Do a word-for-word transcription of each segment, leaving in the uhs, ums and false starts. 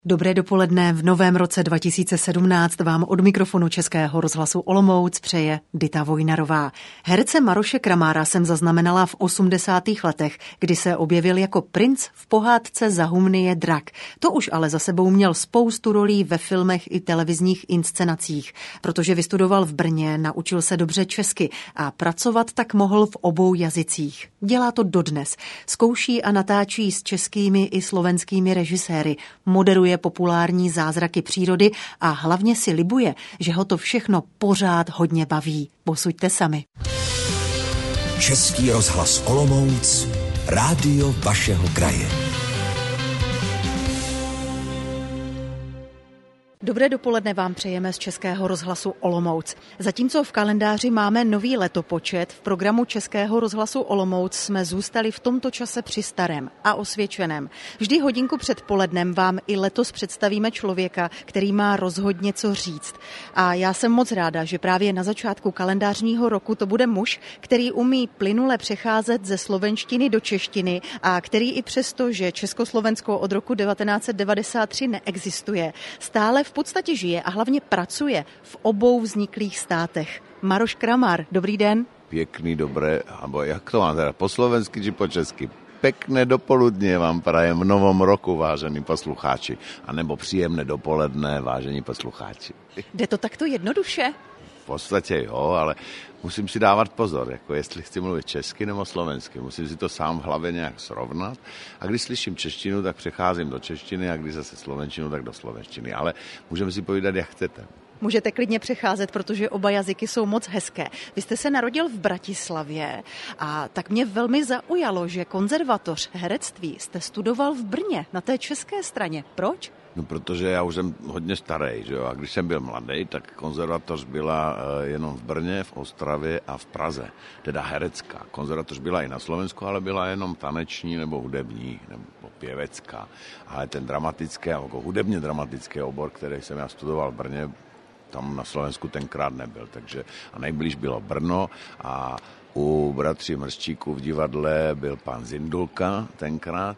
Dobré dopoledne, v novém roce dva tisíce sedmnáct vám od mikrofonu Českého rozhlasu Olomouc přeje Dita Vojnarová. Herce Maroše Kramára jsem zaznamenala v osmdesátých letech, kdy se objevil jako princ v pohádce Za humny je drak. To už ale za sebou měl spoustu rolí ve filmech i televizních inscenacích. Protože vystudoval v Brně, naučil se dobře česky a pracovat tak mohl v obou jazycích. Dělá to dodnes. Zkouší a natáčí s českými i slovenskými režiséry. Moderuje populární zázraky přírody a hlavně si libuje, že ho to všechno pořád hodně baví. Posuďte sami. Český rozhlas Olomouc, rádio vašeho kraje. Dobré dopoledne vám přejeme z Českého rozhlasu Olomouc. Zatímco v kalendáři máme nový letopočet, v programu Českého rozhlasu Olomouc jsme zůstali v tomto čase při starém a osvědčeném. Vždy hodinku před polednem vám i letos představíme člověka, který má rozhodně co říct. A já jsem moc ráda, že právě na začátku kalendářního roku to bude muž, který umí plynule přecházet ze slovenštiny do češtiny a který i přesto, že Československo od roku devatenáct set devadesát tři neexistuje, stále v podstatě žije a hlavně pracuje v obou vzniklých státech. Maroš Kramár, dobrý den. Pěkný, dobré, alebo jak to mám teda, po slovensky či po česky? Pekné dopoludnie vám prajem v novom roku, vážení poslucháči, anebo příjemné dopoledne, vážení poslucháči. Jde to takto jednoduše? V podstatě jo, ale musím si dávat pozor, jako jestli chci mluvit česky nebo slovensky. Musím si to sám v hlavě nějak srovnat. A když slyším češtinu, tak přecházím do češtiny a když zase slovenštinu, tak do slovenštiny. Ale můžeme si povídat, jak chcete. Můžete klidně přecházet, protože oba jazyky jsou moc hezké. Vy jste se narodil v Bratislavě a tak mě velmi zaujalo, že konzervatoř herectví jste studoval v Brně, na té české straně. Proč? No, protože já už jsem hodně starý, že jo, a když jsem byl mladý, tak konzervatoř byla uh, jenom v Brně, v Ostravě a v Praze, teda herecká. Konzervatoř byla i na Slovensku, ale byla jenom taneční nebo hudební, nebo pěvecká. Ale ten dramatický, jako hudebně dramatický obor, který jsem já studoval v Brně, tam na Slovensku tenkrát nebyl, takže a nejblíž bylo Brno a u bratří Mrščíků v divadle byl pan Zindulka tenkrát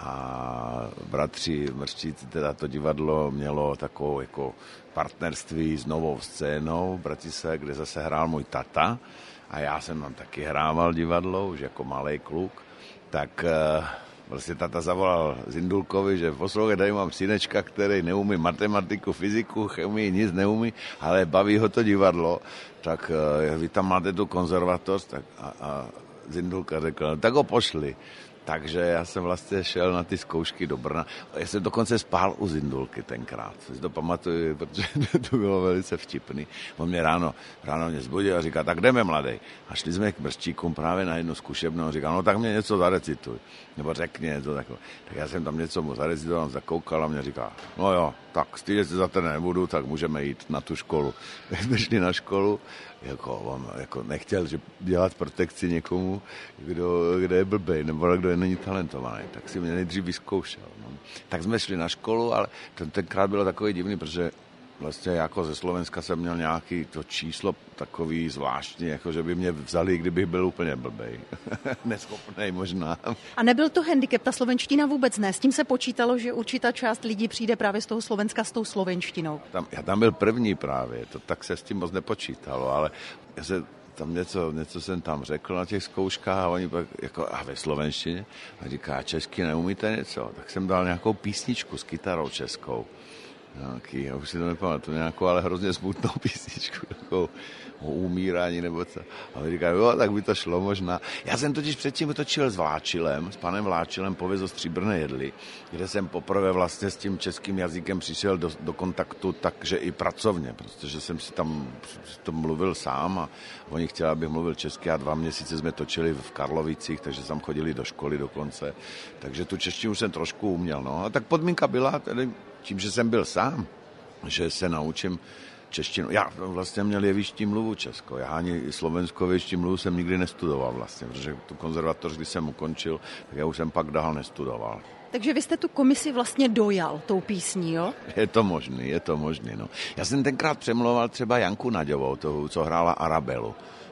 a bratři Mrščíci, teda to divadlo mělo takovou jako partnerství s Novou scénou v Bratislavě, kde zase hrál můj tata a já jsem tam taky hrával divadlo, už jako malej kluk, tak vlastně tata zavolal Zindulkovi, že poslouchej, tady mám synečka, který neumí matematiku, fyziku, chemii, nic neumí, ale baví ho to divadlo, tak uh, vy tam máte tu konzervatoř, tak a, a Zindulka řekl, no, tak ho pošli. Takže já jsem vlastně šel na ty zkoušky do Brna. Já jsem dokonce spál u Zindulky tenkrát. Si to pamatuju, protože to bylo velice vtipný. On mě ráno, ráno mě zbudil a říká, tak jdeme, mladej. A šli jsme k Mrščíkům právě na jednu zkušebnu a říkal, no tak mě něco zarecituj. Nebo řekni něco takové. Tak já jsem tam něco mu zarecitoval, zakoukal a mě říká, no jo, tak stydět se za ten nebudu, tak můžeme jít na tu školu. Tak jsme šli na školu, jako on jako nechtěl že dělat protekci někomu, kdo, kdo je blbej, nebo kdo je není talentovaný, tak si mě nejdřív vyzkoušel. No. Tak jsme šli na školu, ale ten, tenkrát bylo takový divný, protože vlastně jako ze Slovenska jsem měl nějaký to číslo takový zvláštní, jako že by mě vzali, kdybych byl úplně blbej. Neschopnej možná. A nebyl to handicap, ta slovenština vůbec ne. S tím se počítalo, že určitá část lidí přijde právě z toho Slovenska s tou slovenštinou. Tam, já tam byl první právě, to tak se s tím moc nepočítalo, ale já se tam něco, něco jsem tam řekl na těch zkouškách a oni pak jako, a ve slovenštině, a říká, česky neumíte něco? Tak jsem dal nějakou písničku s kytarou českou. Nějaký, já už si to nepamatuju, nějakou, ale hrozně smutnou písničku, takovou o umírání nebo co. A oni říkají, jo, tak by to šlo možná. Já jsem totiž předtím točil s Vláčilem, s panem Vláčilem Pověz o stříbrné jedli, kde jsem poprvé vlastně s tím českým jazykem přišel do, do kontaktu takže i pracovně, protože jsem si tam to mluvil sám a oni chtěli, abych mluvil česky a dva měsíce jsme točili v Karlovicích, takže tam chodili do školy dokonce. Takže tu češtinu jsem trošku uměl. No. A tak podmínka byla tedy tím, že jsem byl sám, že se naučím češtinu. Já vlastně měl jeviští mluvu českou. Já ani slovenskou jeviští mluvu jsem nikdy nestudoval vlastně, protože tu konzervatoř, když jsem ukončil, tak já už jsem pak dál nestudoval. Takže vy jste tu komisi vlastně dojal tou písní, jo? Je to možný, je to možný, no. Já jsem tenkrát přemlouval třeba Janku Naďovou, toho, co hrála Arabelu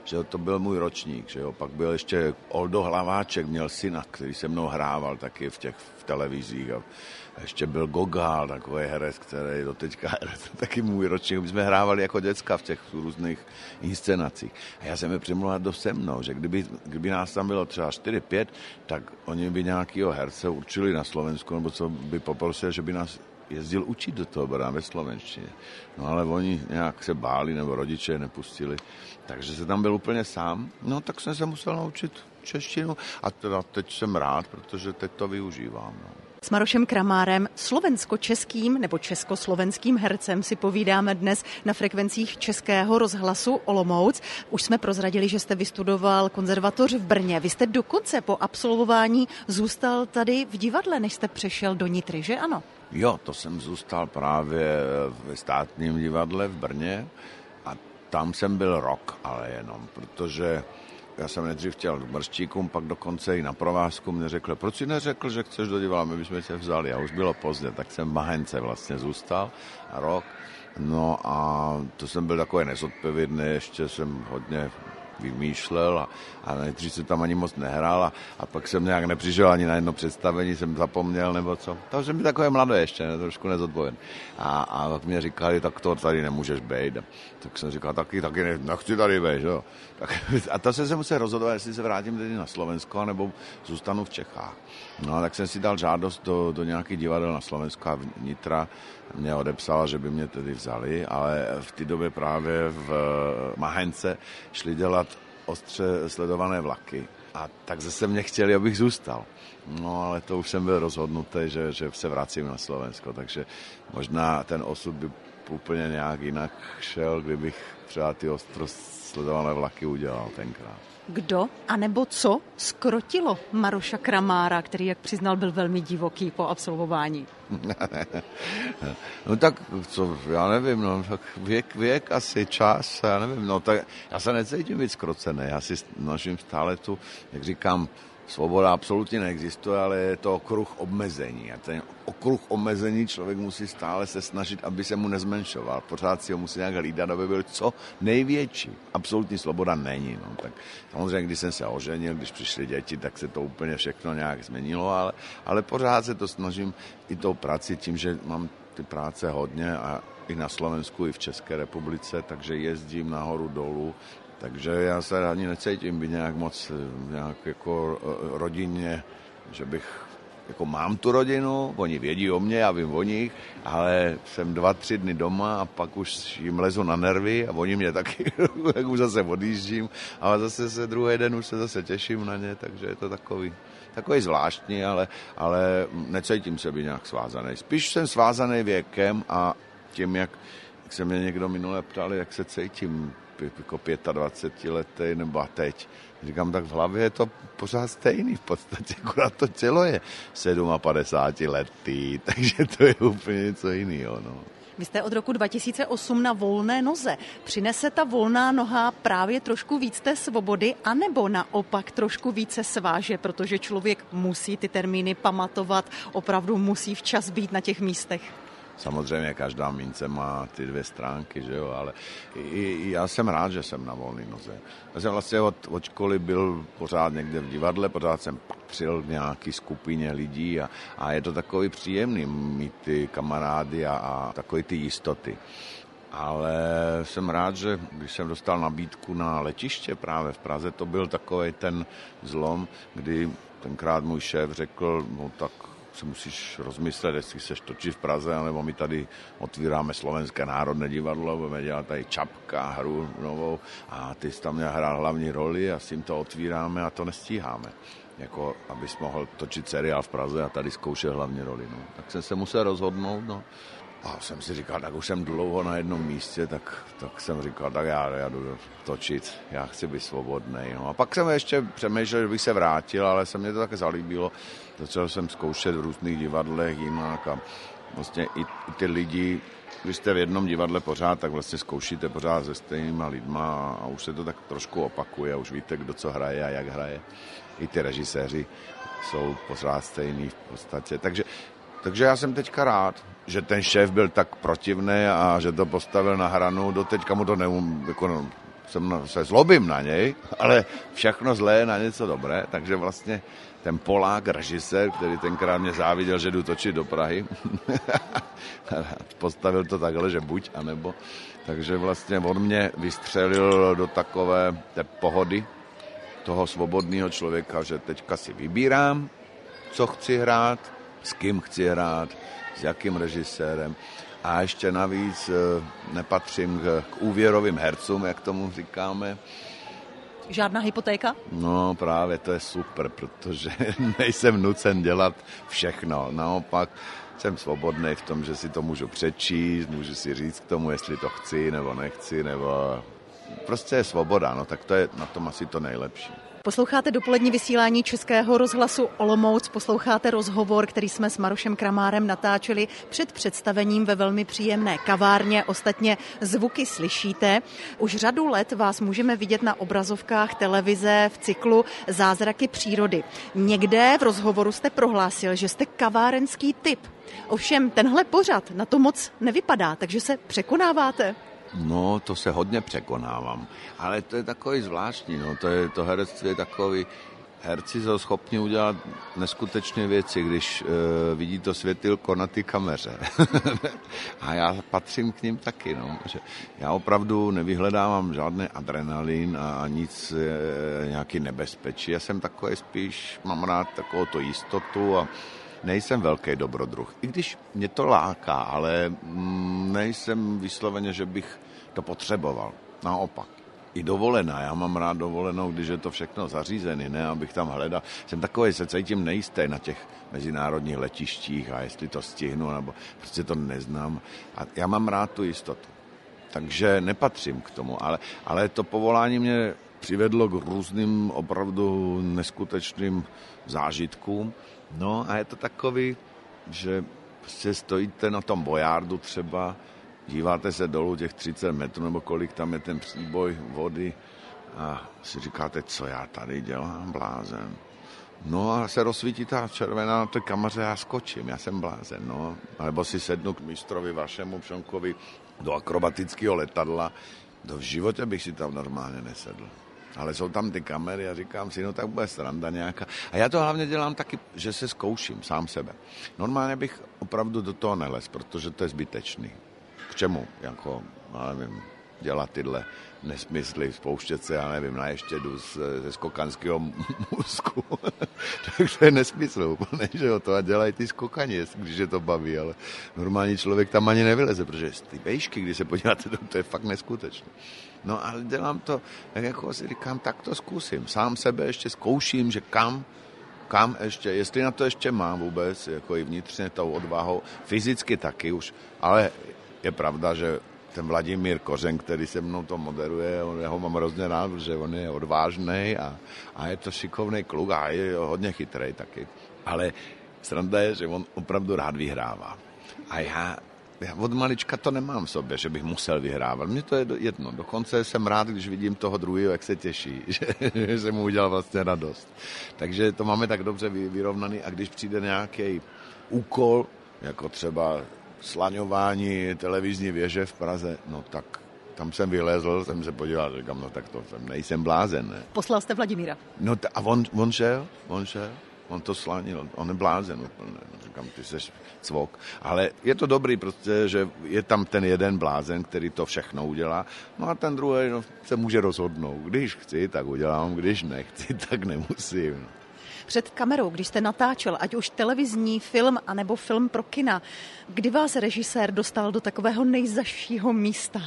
že to byl můj ročník, že jo. Pak byl ještě Oldo Hlaváček, měl syna, který se mnou hrával taky v těch v televizích. A ještě byl Gogál, takový herec, který do teďka herec, taky můj ročník. My jsme hrávali jako děcka v těch různých inscenacích. A já jsem je přemluvil do se mnou, že kdyby, kdyby nás tam bylo třeba čtyři pět, tak oni by nějakýho herce určili na Slovensku, nebo co by poprosili, že by nás jezdil učit do toho Brna ve slovenštině. No ale oni nějak se báli, nebo rodiče je nepustili. Takže se tam byl úplně sám. No tak jsem se musel naučit češtinu. A teda teď jsem rád, protože teď to využívám. No. S Marošem Kramárem, slovensko-českým nebo československým hercem si povídáme dnes na frekvencích Českého rozhlasu Olomouc. Už jsme prozradili, že jste vystudoval konzervatoř v Brně. Vy jste dokonce po absolvování zůstal tady v divadle, než jste přešel do Nitry, že ano? Jo, to jsem zůstal právě ve státním divadle v Brně a tam jsem byl rok, ale jenom, protože já jsem nejdřív chtěl do Mrštíkům, pak dokonce i na provázku mě řekl, proč jsi neřekl, že chceš do divadla, my bychom tě vzali. A už bylo pozdě, tak jsem v Mahence vlastně zůstal rok. No a to jsem byl takový nezodpovědný, ještě jsem hodně vymýšlel a, a nejdřív jsem tam ani moc nehrál a, a pak jsem nějak nepřišel ani na jedno představení, jsem zapomněl nebo co. To jsem mi takové mladé ještě, ne, trošku nezodpovědný. A, a tak mě říkali, tak to tady nemůžeš být. Tak jsem říkal, taky, taky ne, nechci tady být. Jo. Tak, a to jsem se musel rozhodovat, jestli se vrátím tedy na Slovensko, nebo zůstanu v Čechách. No a tak jsem si dal žádost do, do nějakých divadel na Slovensku a Nitra mě odepsala, že by mě tedy vzali, ale v té době právě v Mahence šli dělat ostře sledované vlaky. A tak zase mě chtěli, abych zůstal. No ale to už jsem byl rozhodnutý, že, že se vracím na Slovensko, takže možná ten osud by úplně nějak jinak šel, kdybych třeba ty ostro sledované vlaky udělal tenkrát. Kdo anebo co skrotilo Maroša Kramára, který, jak přiznal, byl velmi divoký po absolvování? No tak, co, já nevím, no, tak věk, věk asi, čas, já nevím, no tak já se necítím být zkrocený, já si nožím stále tu, jak říkám, svoboda absolutně neexistuje, ale je to okruh omezení. A ten okruh omezení člověk musí stále se snažit, aby se mu nezmenšoval. Pořád si ho musí nějak hlídat, aby byl co největší. Absolutní svoboda není. No. Tak samozřejmě, když jsem se oženil, když přišly děti, tak se to úplně všechno nějak změnilo, ale, ale pořád se to snažím i tou prací, tím, že mám ty práce hodně a i na Slovensku, i v České republice, takže jezdím nahoru dolů. Takže já se ani necítím být nějak moc nějak jako rodinně, že bych, jako mám tu rodinu, oni vědí o mě, já vím o nich, ale jsem dva, tři dny doma a pak už jim lezu na nervy a oni mě taky, tak už zase odjíždím, ale zase se druhý den už se zase těším na ně, takže je to takový, takový zvláštní, ale, ale necítím se být nějak svázaný. Spíš jsem svázaný věkem a tím, jak, jak se mě někdo minule ptali, jak se cítím, jako dvacet pět letý nebo a teď. Říkám, tak v hlavě je to pořád stejný v podstatě, akorát to tělo je padesát sedm letý, takže to je úplně něco jiného. No. Vy jste od roku dva tisíce osm na volné noze. Přinese ta volná noha právě trošku víc té svobody, anebo naopak trošku více sváže, protože člověk musí ty termíny pamatovat, opravdu musí včas být na těch místech? Samozřejmě každá mince má ty dvě stránky, že jo, ale i, i já jsem rád, že jsem na volné noze. Já jsem vlastně od, od školy byl pořád někde v divadle, pořád jsem patřil k nějaký skupině lidí a, a je to takový příjemný mít ty kamarády a, a takový ty jistoty. Ale jsem rád, že když jsem dostal nabídku na letiště právě v Praze, to byl takový ten zlom, kdy tenkrát můj šéf řekl, no tak se musíš rozmyslet, jestli chceš točit v Praze, anebo my tady otvíráme Slovenské národné divadlo, budeme dělat tady Čapka, hru novou a ty jsi tam měl hrát hlavní roli a s tím to otvíráme a to nestíháme. Jako, abys mohl točit seriál v Praze a tady zkoušet hlavní roli. No. Tak jsem se musel rozhodnout, no. A jsem si říkal, tak už jsem dlouho na jednom místě, tak, tak jsem říkal, tak já, já jdu točit, já chci být svobodnej. No. A pak jsem ještě přemýšlel, že bych se vrátil, ale se mě to také zalíbilo. Začal jsem zkoušet v různých divadlech jinak a vlastně i, i ty lidi, když jste v jednom divadle pořád, tak vlastně zkoušíte pořád se stejnýma lidma a už se to tak trošku opakuje, už víte, kdo co hraje a jak hraje. I ty režiséři jsou pořád stejný v podstatě. Takže Takže já jsem teďka rád, že ten šéf byl tak protivný a že to postavil na hranu. Doteďka mu to neum, jako no, jsem se zlobím na něj, ale všechno zlé je na něco dobré, takže vlastně ten Polák, režisér, který tenkrát mě záviděl, že jdu točit do Prahy, postavil to takhle, že buď, anebo, takže vlastně on mě vystřelil do takové té pohody toho svobodného člověka, že teďka si vybírám, co chci hrát, s kým chci hrát, s jakým režisérem. A ještě navíc nepatřím k, k úvěrovým hercům, jak tomu říkáme. Žádná hypotéka? No právě to je super, protože nejsem nucen dělat všechno. Naopak jsem svobodný v tom, že si to můžu přečíst, můžu si říct k tomu, jestli to chci nebo nechci, nebo prostě je svoboda, no tak to je na tom asi to nejlepší. Posloucháte dopolední vysílání Českého rozhlasu Olomouc, posloucháte rozhovor, který jsme s Marošem Kramárem natáčeli před představením ve velmi příjemné kavárně. Ostatně zvuky slyšíte. Už řadu let vás můžeme vidět na obrazovkách televize v cyklu Zázraky přírody. Někde v rozhovoru jste prohlásil, že jste kavárenský typ. Ovšem tenhle pořad na to moc nevypadá, takže se překonáváte. No, to se hodně překonávám, ale to je takový zvláštní, no, to, je, to herectví je takový, herci jsou schopni udělat neskutečné věci, když e, vidí to světýlko na té kameře. A já patřím k ním taky, no, že já opravdu nevyhledávám žádný adrenalin a, a nic, e, nějaký nebezpečí, já jsem takový spíš, mám rád takovou to jistotu a nejsem velký dobrodruh, i když mě to láká, ale nejsem vysloveně, že bych to potřeboval. Naopak. I dovolená, já mám rád dovolenou, když je to všechno zařízené, ne, abych tam hledal. Jsem takový, se cítím nejistý na těch mezinárodních letištích a jestli to stihnu, nebo prostě to neznám. A já mám rád tu jistotu. Takže nepatřím k tomu, ale, ale to povolání mě přivedlo k různým opravdu neskutečným zážitkům. No a je to takový, že prostě stojíte na tom bojárdu třeba, díváte se dolů těch třicet metrů, nebo kolik tam je ten příboj vody a si říkáte, co já tady dělám, blázen. No a se rozsvítí ta červená na té kameře, já skočím, já jsem blázen, no. Nebo si sednu k mistrovi vašemu Pšonkovi do akrobatického letadla. Do v životě bych si tam normálně nesedl. Ale jsou tam ty kamery a říkám si, no tak bude sranda nějaká. A já to hlavně dělám taky, že se zkouším sám sebe. Normálně bych opravdu do toho nelez, protože to je zbytečný. K čemu? Jako, já nevím, dělat tyhle nesmysly, spouštět se, já nevím, na ještědu ze skokanského můzku. Tak to je nesmysl úplně, že jo, to a dělají ty skokani, když je to baví, ale normální člověk tam ani nevyleze, protože ty vejšky, když se podíváte, to je fakt neskutečné. No ale dělám to, tak jako si říkám, tak to zkusím. Sám sebe ještě zkouším, že kam, kam ještě, jestli na to ještě mám vůbec, jako i vnitřně tou odvahou, fyzicky taky už, ale je pravda, že ten Vladimír Kořen, který se mnou to moderuje, on, já ho mám hrozně rád, že on je odvážnej a, a je to šikovný kluk a je hodně chytrej taky. Ale sranda je, že on opravdu rád vyhrává. A já Já od malička to nemám v sobě, že bych musel vyhrávat. Mně to je jedno. Dokonce jsem rád, když vidím toho druhého, jak se těší, že, že jsem mu udělal vlastně radost. Takže to máme tak dobře vyrovnaný a když přijde nějaký úkol, jako třeba slaňování televizní věže v Praze, no tak tam jsem vylezl, jsem se podíval, říkám, no tak to jsem, nejsem blázen, ne. Poslal jste Vladimíra. No t- a on, on šel, on šel. On to slanil, on je blázen úplně, říkám, ty seš cvok. Ale je to dobrý, prostě, že je tam ten jeden blázen, který to všechno udělá, no a ten druhý no, se může rozhodnout. Když chci, tak udělám, když nechci, tak nemusím. No. Před kamerou, když jste natáčel, ať už televizní film, anebo film pro kina, kdy vás režisér dostal do takového nejzašího místa?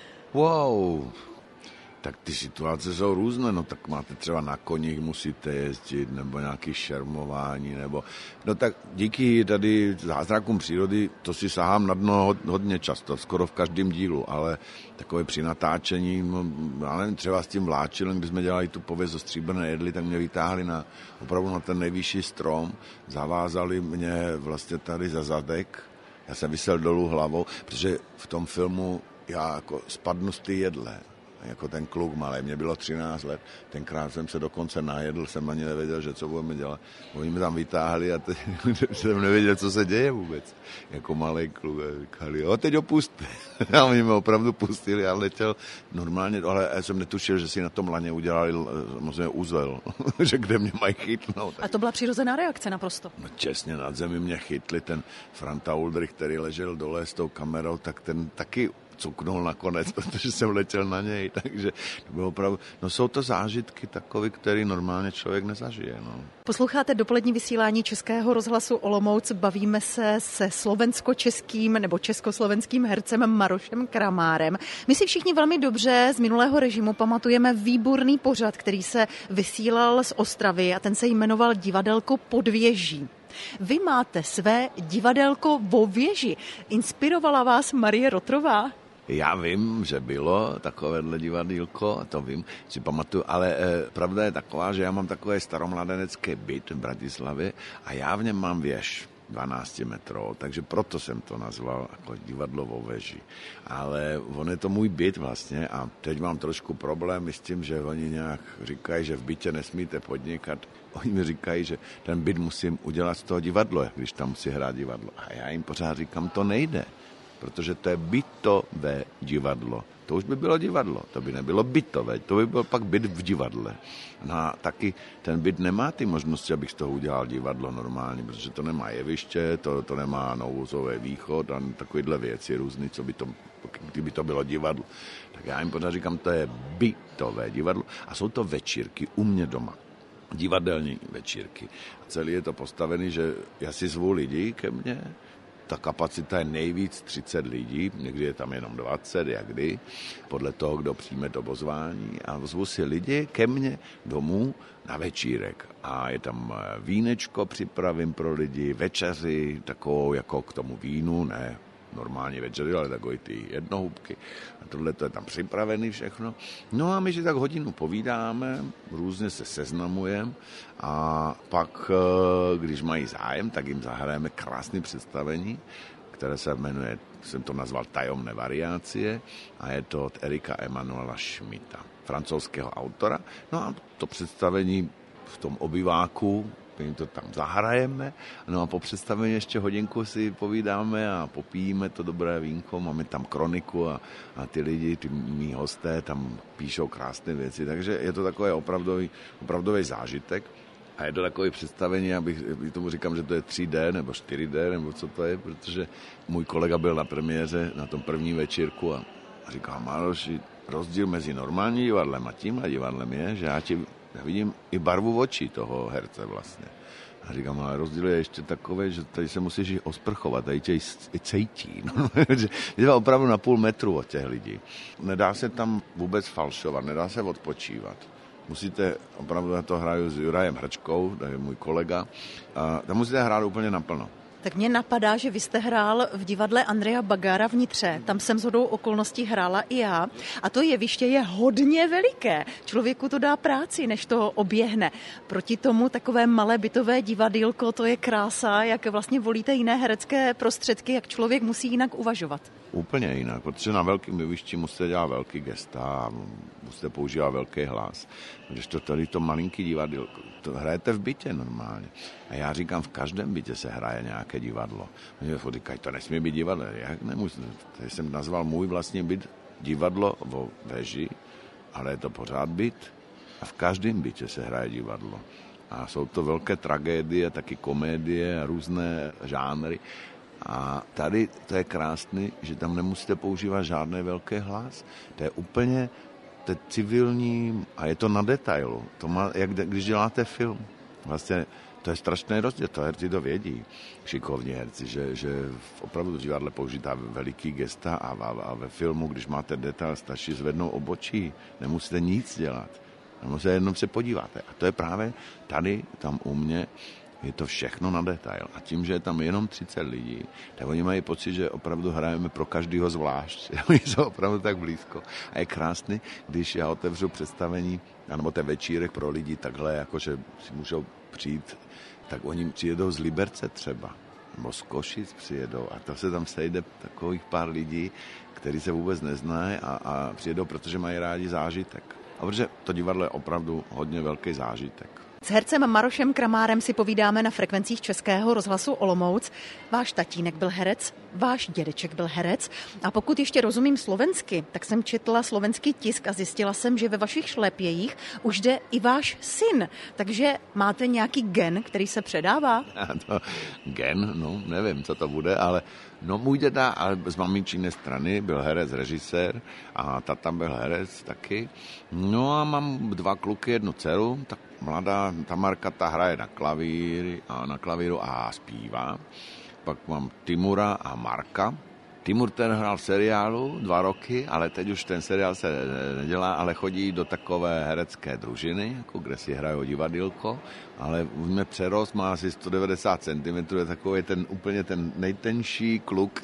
Wow, tak ty situace jsou různé, no tak máte třeba na koních musíte jezdit, nebo nějaké šermování, nebo, no tak díky tady zázrakům přírody, to si sahám na dno hodně často, skoro v každém dílu, ale takové při natáčení, no, já nevím, třeba s tím vláčilem, když jsme dělali tu pověst o stříbrné jedli, tak mě vytáhli na, opravdu na ten nejvyšší strom, zavázali mě vlastně tady za zadek, já jsem visel dolů hlavou, protože v tom filmu já jako spadnu z té jedle. jako ten kluk malý, mě bylo třináct let, tenkrát jsem se dokonce najedl, jsem ani nevěděl, že co budeme dělat. Oni mě tam vytáhli a teď jsem nevěděl, co se děje vůbec. Jako malý kluk a říkali, jo, teď ho pusťte. A oni mě opravdu pustili a letěl normálně, ale já jsem netušil, že si na tom laně udělali samozřejmě úzel, že kde mě mají chytnout. A to byla přirozená reakce naprosto. No čestně nad zemi mě chytli, ten Franta Uldrich, který ležel dole s tou kamerou, tak ten taky cuknul nakonec, protože jsem letěl na něj, takže to bylo opravdu, no jsou to zážitky takové, které normálně člověk nezažije, no. Posloucháte dopolední vysílání Českého rozhlasu Olomouc, bavíme se se slovensko-českým nebo československým hercem Marošem Kramárem. My si všichni velmi dobře z minulého režimu pamatujeme výborný pořad, který se vysílal z Ostravy a ten se jmenoval Divadelko pod věží. Vy máte své divadelko vo věži. Inspirovala vás Marie Rotrová? Já vím, že bylo takovéhle divadýlko, to vím, si pamatuju, ale e, pravda je taková, že já mám takové staromladenecké byt v Bratislavě a já v něm mám věž dvanáct metrů, takže proto jsem to nazval jako divadlo vo veži. Ale on je to můj byt vlastně a teď mám trošku problémy s tím, že oni nějak říkají, že v bytě nesmíte podnikat. Oni mi říkají, že ten byt musím udělat z toho divadlo, když tam musí hrát divadlo. A já jim pořád říkám, to nejde, protože to je bytové divadlo. To už by bylo divadlo, to by nebylo bytové, to by byl pak byt v divadle. No a taky ten byt nemá ty možnosti, abych z toho udělal divadlo normálně, protože to nemá jeviště, to, to nemá nouzový východ a takovéhle věci různý, co by to, kdyby to bylo divadlo. Tak já jim pořád říkám, to je bytové divadlo a jsou to večírky u mě doma. Divadelní večírky. Celý je to postavený, že já si zvu lidi ke mně, ta kapacita je nejvíc třicet lidí, někdy je tam jenom dvacet, jak kdy, podle toho, kdo přijme to pozvání. A zvu si lidi ke mně domů na večírek. A je tam vínečko, připravím pro lidi, večeři, takovou jako k tomu vínu, ne normálně večeři, ale takový ty jednohubky. A tohle to je tam připravený všechno. No a my si tak hodinu povídáme, různě se seznamujeme a pak, když mají zájem, tak jim zahrajeme krásné představení, které se jmenuje, jsem to nazval Tajomné variácie a je to od Erika Emanuela Schmidta, francouzského autora. No a to představení v tom obyváku, my to tam zahrajeme, no a po představení ještě hodinku si povídáme a popijíme to dobré vínko, máme tam kroniku a, a ty lidi, ty mý hosté tam píšou krásné věci, takže je to takový opravdový, opravdový zážitek a je to takové představení, já bych tomu říkám, že to je tři dé nebo čtyři dé, nebo co to je, protože můj kolega byl na premiéře na tom první večírku a, a říkal, Maroši, rozdíl mezi normální divadlem a tímhle divadlem je, že já ti Já vidím i barvu očí toho herce vlastně. A říkám, ale rozdíl je ještě takový, že tady se musíš i osprchovat, tady tě i cejtí. No, je to opravdu na půl metru od těch lidí. Nedá se tam vůbec falšovat, nedá se odpočívat. Musíte, opravdu na to hraju s Jurajem Hrčkou, to je můj kolega, a tam musíte hrát úplně naplno. Tak mě napadá, že vy jste hrál v divadle Andreja Bagára v Nitře. Tam jsem shodou okolností hrála i já. A to jeviště je hodně veliké. Člověku to dá práci, než to oběhne. Proti tomu takové malé bytové divadýlko, to je krása, jak vlastně volíte jiné herecké prostředky, jak člověk musí jinak uvažovat. Úplně jinak, protože na velkém jevišti musíte dělat velký gesta a musíte používat velký hlas. Když to tady to malinký divadlo, to hrajete v bytě normálně. A já říkám, v každém bytě se hraje nějaké divadlo. Oni říkají, to nesmí být divadlo. Jak nemůžu? Tady jsem nazval můj vlastní byt divadlo vo veži, ale je to pořád byt. A v každém bytě se hraje divadlo. A jsou to velké tragédie, taky komédie a různé žánry. A tady to je krásný, že tam nemusíte používat žádný velký hlas. To je úplně to je civilní a je to na detailu. To má, jak když děláte film. Vlastně to je strašný rozdíl, to herci to vědí, šikovní herci, že, že opravdu v divadle použítá veliký gesta a, a, a ve filmu, když máte detail, stačí zvednout obočí, nemusíte nic dělat. Nemusíte jenom se podíváte. A to je právě tady, tam u mě, je to všechno na detail. A tím, že je tam jenom třicet lidí, tak oni mají pocit, že opravdu hrajeme pro každýho zvlášť. Oni jsou opravdu tak blízko. A je krásný, když já otevřu představení, anebo ten večírek pro lidi takhle, jakože si můžou přijít, tak oni přijedou z Liberce třeba. nebo z Košic přijedou a to se tam sejde takových pár lidí, kteří se vůbec neznají a, a přijedou, protože mají rádi zážitek. A protože to divadlo je opravdu hodně velký zážitek. S hercem Marošem Kramárem si povídáme na frekvencích Českého rozhlasu Olomouc. Váš tatínek byl herec, váš dědeček byl herec a pokud ještě rozumím slovensky, tak jsem četla slovenský tisk a zjistila jsem, že ve vašich šlépějích už jde i váš syn. Takže máte nějaký gen, který se předává? To, gen, no nevím, co to bude, ale no můj děda, ale z maminčíné strany byl herec, režisér a tata byl herec taky. No a mám dva kluky, jednu dceru, tak mladá Tamarka, ta hraje na klavír a na klavíru a zpívá. Pak mám Timura a Marka. Timur ten hrál v seriálu dva roky, ale teď už ten seriál se nedělá, ale chodí do takové herecké družiny, jako kde si hrajou divadýlko, ale už mě přerost, má asi sto devadesát centimetrů, je takový ten úplně ten nejtenší kluk,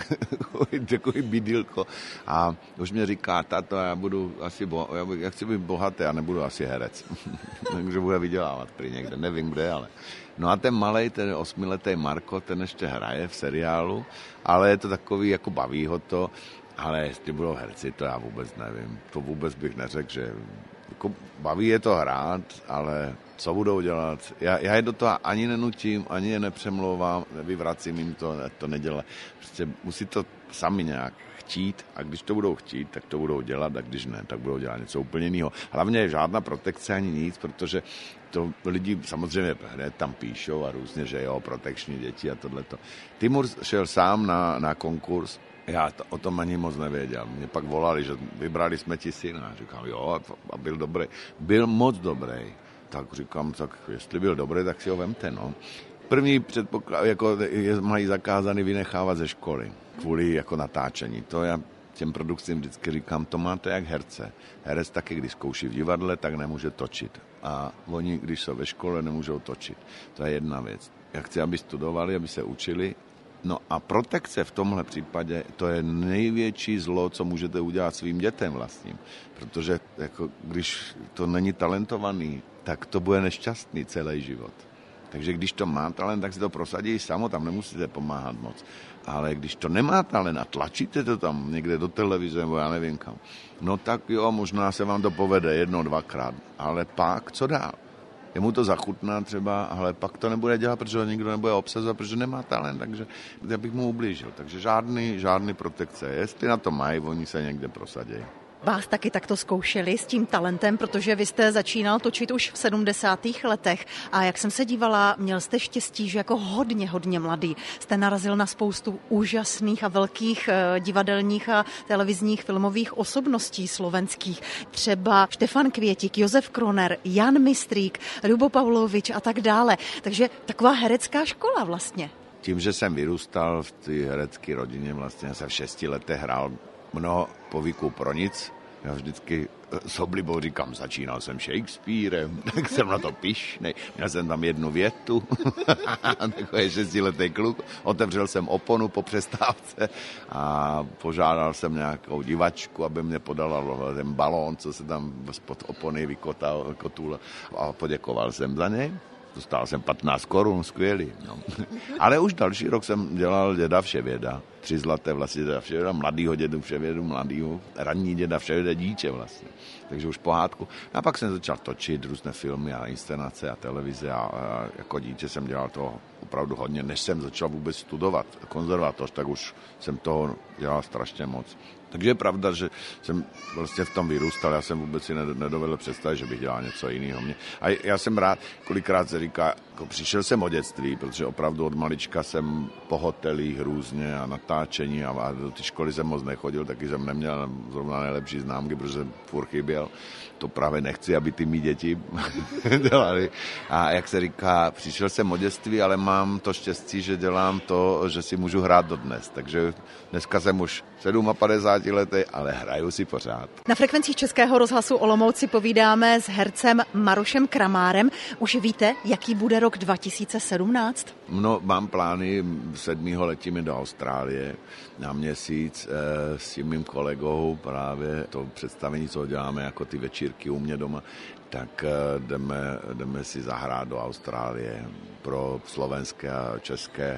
takový bydýlko. A už mě říká, tato, já budu asi, bo- já, budu, já chci být bohatý, já nebudu asi herec. Takže bude vydělávat prý někde, nevím kde, ale... No a ten malej, ten osmiletý Marko, ten ještě hraje v seriálu, ale je to takový, jako baví ho to, ale jestli budou herci, to já vůbec nevím. To vůbec bych neřekl, že jako baví je to hrát, ale co budou dělat? Já, já je do toho ani nenutím, ani je nepřemlouvám, nevyvracím jim to, to nedělá. Prostě musí to sami nějak chtít a když to budou chtít, tak to budou dělat a když ne, tak budou dělat něco úplně jiného. Hlavně žádná protekce ani nic, protože to lidi samozřejmě hned tam píšou a různě, že jo, protekční děti a tohleto. Timur šel sám na, na konkurs, já to, o tom ani moc nevěděl. Mě pak volali, že vybrali jsme ti syna. Říkám, jo, a byl dobrý. Byl moc dobrý. Tak říkám, tak jestli byl dobrý, tak si ho vemte, no. První předpoklad, jako je, mají zakázaný vynechávat ze školy kvůli jako natáčení. To já těm produkcím vždycky říkám, to máte jak herce. Herec taky, když zkouší v divadle, tak nemůže točit. A oni, když jsou ve škole, nemůžou točit. To je jedna věc. Já chci, aby studovali, aby se učili. No a protekce v tomhle případě, to je největší zlo, co můžete udělat svým dětem vlastním. Protože jako, když to není talentovaný, tak to bude nešťastný celý život. Takže když to má talent, tak si to prosadí samo, tam nemusíte pomáhat moc. Ale když to nemá talent a tlačíte to tam někde do televize, nebo já nevím kam, no tak jo, možná se vám to povede jedno, dvakrát, ale pak co dál? Jemu to zachutná třeba, ale pak to nebude dělat, protože ho nikdo nebude obsazovat, protože nemá talent, takže já bych mu ublížil. Takže žádný, žádný protekce. Jestli na to mají, oni se někde prosadějí. Vás taky takto zkoušeli s tím talentem, protože vy jste začínal točit už v sedmdesátých letech a jak jsem se dívala, měl jste štěstí, že jako hodně, hodně mladý jste narazil na spoustu úžasných a velkých divadelních a televizních filmových osobností slovenských. Třeba Štefan Květik, Josef Kroner, Jan Mistrík, Ľubo Pavlovič a tak dále. Takže taková herecká škola vlastně. Tím, že jsem vyrůstal v té herecké rodině, vlastně jsem v šesti letech hrál mnoho povyků pro nic. Já vždycky s oblibou říkám, začínal jsem Shakespearem, tak jsem na to pyšnej. Měl jsem tam jednu větu, takový šestiletý kluk. Otevřel jsem oponu po přestávce a požádal jsem nějakou divačku, aby mě podala ten balón, co se tam spod opony vykotal, kotul, a poděkoval jsem za něj. Dostal jsem patnáct korun, skvělý. No. Ale už další rok jsem dělal Děda Vševěda. Tři zlaté vlastně Děda Vševěda, mladýho dědu Vševědu, mladýho, ranní Děda Vševěda, dítě vlastně. Takže už pohádku. A pak jsem začal točit různé filmy a inscenace a televize a, a jako dítě jsem dělal toho opravdu hodně. Než jsem začal vůbec studovat konzervatoř, tak už jsem toho dělal strašně moc. Takže je pravda, že jsem vlastně v tom vyrůstal, já jsem vůbec si nedovedl představit, že bych dělal něco jiného. A já jsem rád, kolikrát se říká, jako přišel jsem od dětství, protože opravdu od malička jsem po hotelích různě a natáčení a, a do té školy jsem moc nechodil, taky jsem neměl zrovna nejlepší známky, protože jsem furt chyběl. To právě nechci, aby ty mý děti dělali. A jak se říká, přišel jsem od dětství, ale mám to štěstí, že dělám to, že si můžu hrát dodnes. Takže dneska jsem už padesát sedm letý, ale hraju si pořád. Na frekvencích Českého rozhlasu Olomouc si povídáme s hercem Marošem Kramárem. Už víte, jaký bude rok dva tisíce sedmnáct? No, mám plány, sedmého letíme do Austrálie na měsíc eh, s tím mým kolegou právě to představení, co děláme jako ty večírky u mě doma, tak eh, jdeme, jdeme si zahrát do Austrálie pro slovenské a české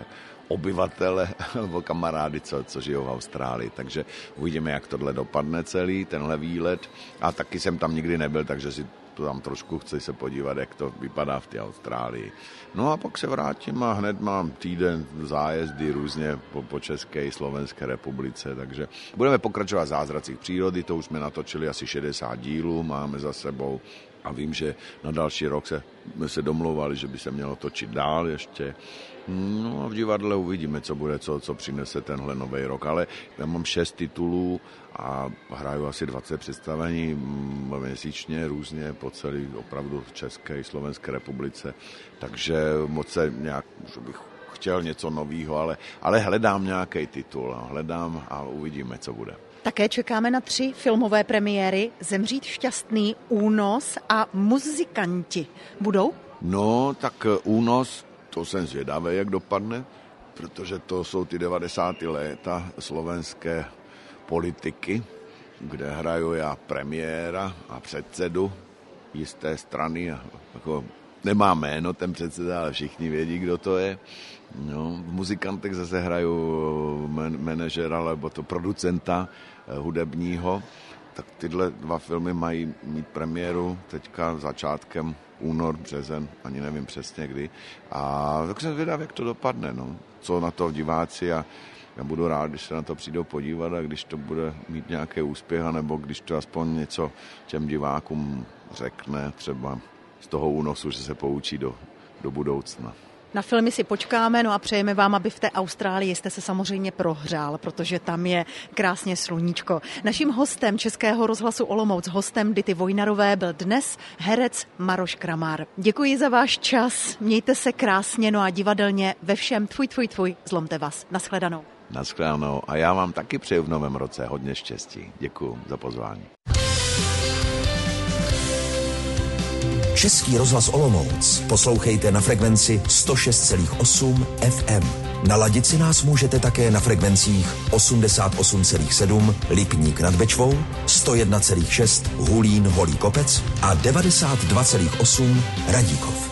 obyvatele nebo kamarády, co, co žijou v Austrálii. Takže uvidíme, jak tohle dopadne celý, tenhle výlet. A taky jsem tam nikdy nebyl, takže si to tam trošku chci se podívat, jak to vypadá v té Austrálii. No a pak se vrátím a hned mám týden zájezdy různě po, po České i Slovenské republice, takže budeme pokračovat v zázracích přírody, to už jsme natočili asi šedesát dílů, máme za sebou a vím, že na další rok se, se domlouvali, že by se mělo točit dál ještě. No a v divadle uvidíme, co bude, co, co přinese tenhle nový rok, ale já mám šest titulů a hraju asi dvacet představení měsíčně různě po celé opravdu v České i Slovenské republice, takže moc se nějak, že bych chtěl něco nového, ale, ale hledám nějaký titul, hledám a uvidíme, co bude. Také čekáme na tři filmové premiéry: Zemřít šťastný, Únos a Muzikanti. Budou? No, tak Únos, to jsem zvědavý, jak dopadne, protože to jsou ty devadesátá léta slovenské politiky, kde hraju já premiéra a předsedu jisté strany. A jako nemá jméno ten předseda, ale všichni vědí, kdo to je. No, v Muzikantech zase hraju man- manažera, nebo to producenta eh, hudebního. Tak tyhle dva filmy mají mít premiéru teďka začátkem únor, březen, ani nevím přesně kdy. A tak jsem zvědav, jak to dopadne, no. Co na to diváci, a já budu rád, když se na to přijdou podívat a když to bude mít nějaký úspěch, nebo když to aspoň něco těm divákům řekne, třeba z toho únosu, že se poučí do, do budoucna. Na filmy si počkáme, no a přejeme vám, aby v té Austrálii jste se samozřejmě prohřál, protože tam je krásně sluníčko. Naším hostem Českého rozhlasu Olomouc, hostem Dity Vojnarové, byl dnes herec Maroš Kramár. Děkuji za váš čas, mějte se krásně, no a divadelně ve všem tvůj, tvůj, tvůj, zlomte vás. Naschledanou. Naschledanou a já vám taky přeju v novém roce hodně štěstí. Děkuji za pozvání. Český rozhlas Olomouc poslouchejte na frekvenci sto šest celá osm F M. Naladit si nás můžete také na frekvencích osmdesát osm celá sedm Lipník nad Bečvou, sto jedna celá šest Hulín Holý Kopec a devadesát dva celá osm Radíkov.